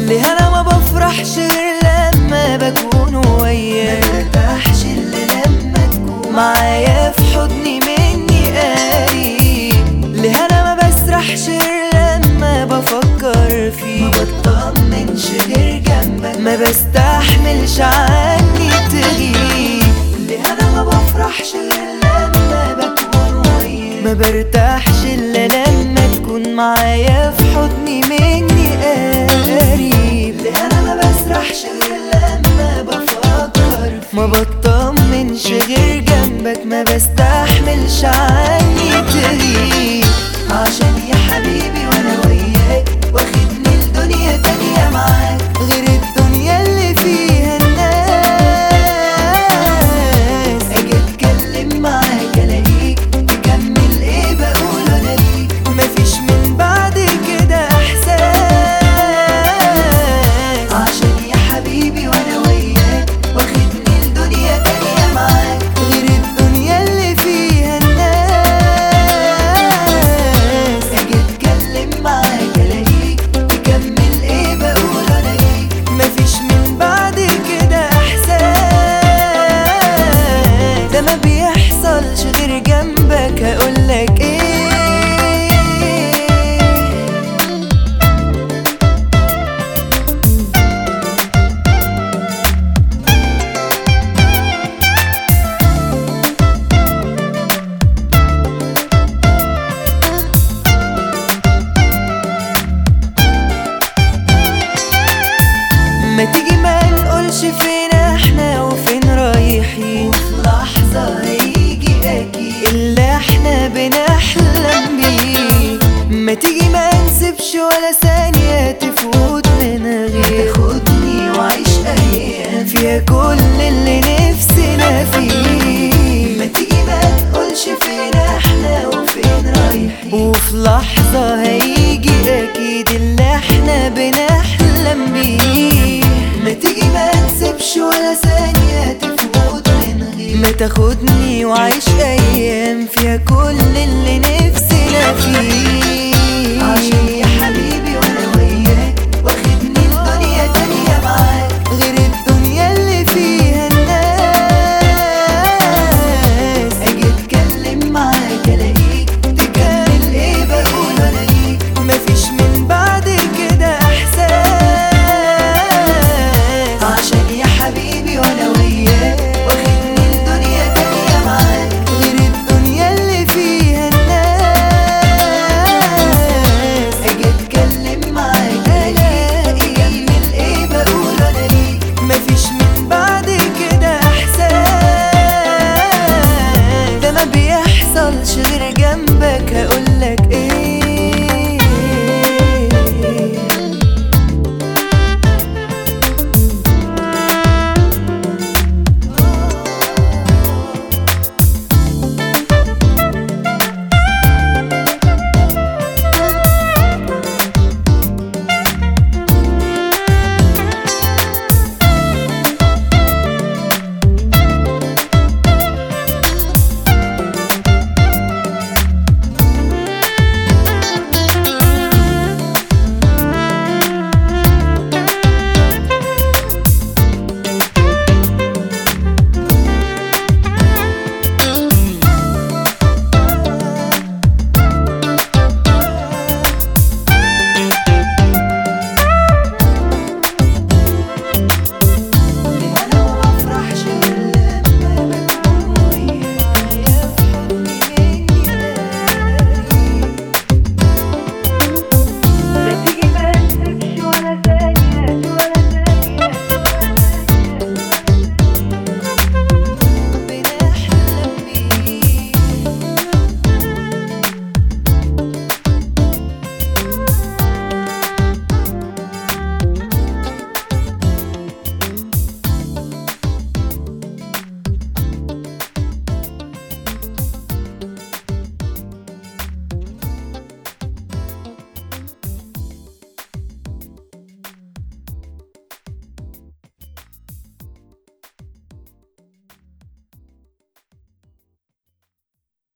ليه انا ما بفرحش غير لما بكون وياك؟ ما برتاحش الا لما تكون معايا في حضني مني قريب. ليه انا ما بسرحش غير لما بفكر فيك؟ ما بطمنش غير جنبك، ما بستحملش عني تغيب. ليه انا ما بفرحش غير لما بكون وياك؟ ما برتاحش الا لما تكون معايا في حضني مني قريب. ليه انا ما بسرحش غير لما بفكر فيك؟ ما بطمنش غير جنبك، ما بستحملش عني تغيب. عشان يا حبيبي وانا وياك واخدني لدنيا تانية معاك، غير الدنيا اللي فيها الناس. اجي اتكلم معاك الاقيك تكمل ايه بقول انا ليك، مفيش من بعد كده احساس. عشان يا حبيبي وانا وياك واخدني لدنيا تانية معاك، غير الدنيا اللي فيها الناس. اجي اتكلم معاك الاقيك تكمل ايه بقول انا ليك، مفيش من بعد كده احساس. ده ما بيحصلش غير جنبك، هقولك ايه؟ ما تيجي ما نقولش فين احنا وفين رايحين، وفي لحظة هيجي اكيد اللي احنا بنحلم بيه. ما تيجي ما نسيبش ولا ثانية تفوت من غير، تاخدني وعيش ايام فيها كل اللي نفسنا فيه. ما تيجي ما نقولش فين احنا وفين رايحين، وفي لحظة هيجي اكيد اللي احنا بنحلم بيه. ما تيجي ما نسيبش ولا ثانية تفوت من غير، ما تاخدني وعيش ايام فيها كل اللي